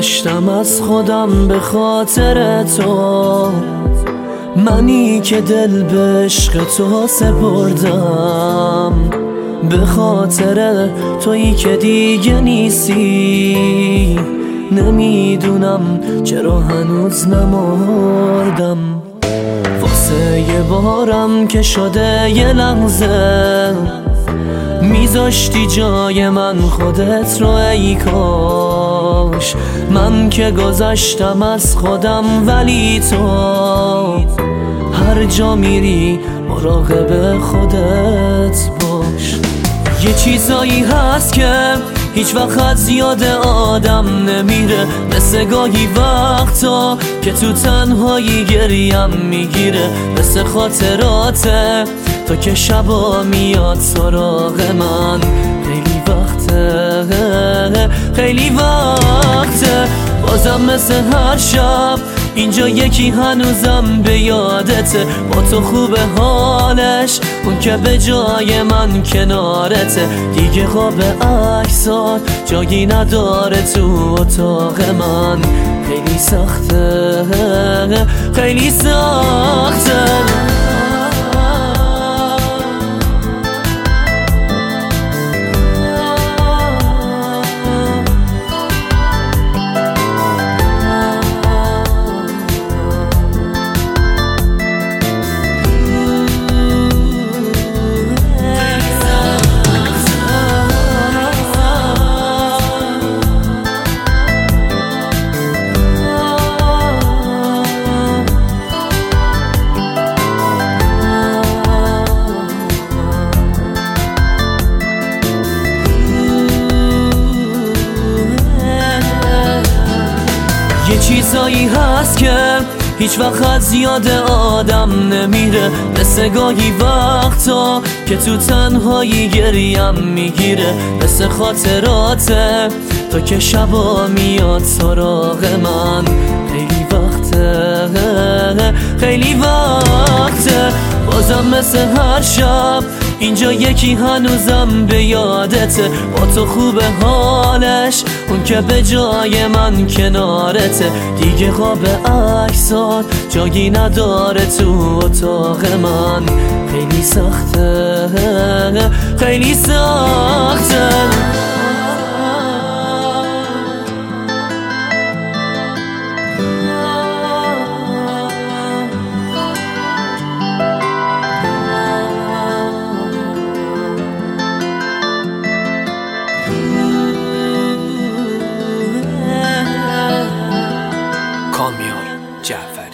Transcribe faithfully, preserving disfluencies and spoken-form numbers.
گذشتم از خودم به خاطر تو، منی که دل به عشق تو سپردم، به خاطر تویی که دیگه نیستی. نمیدونم چرا هنوز نمردم، واسه یه بارم که شده یه لحظه میذاشتی جای من خودت رو. ای کاش من که گذشتم از خودم، ولی تو هر جا میری مراقب خودت باش. یه چیزایی هست که هیچ وقت از یاد آدم نمیره، مثل گاهی وقتا که تو تنهایی گریم میگیره، مثل خاطراته تو که شبا میاد سراغ من. خیلی وقته خیلی وقته بازم مثل هر شب اینجا یکی هنوزم به یادته، با تو خوبه حالش اون که به جای من کنارته. دیگه خواب عکسات جایی نداره تو اتاق من. خیلی سخته خیلی سخته یه چیزایی هست که هیچ وقت از یاد آدم نمیره، مثل گاهی وقتا که تو تنهایی گریم میگیره، مثل خاطراته تو که شبا میاد سراغ من. خیلی وقته خیلی وقته بازم مثل هر شب اینجا یکی هنوزم به یادته، با تو خوبه حالش اون که به جای من کنارته. دیگه خواب عکسات جایی نداره تو اتاق من. خیلی سخته خیلی سخته کامیار جعفری.